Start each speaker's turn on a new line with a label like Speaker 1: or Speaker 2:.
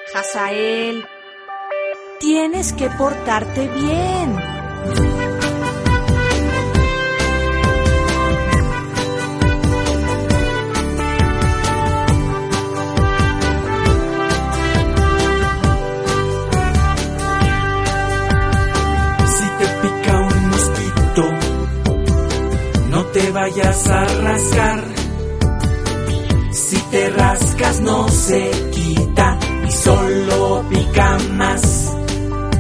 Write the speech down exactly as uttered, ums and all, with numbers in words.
Speaker 1: Hazael, tienes que portarte bien.
Speaker 2: Si te pica un mosquito, no te vayas a rascar. Si te rascas no se quita y solo pica más.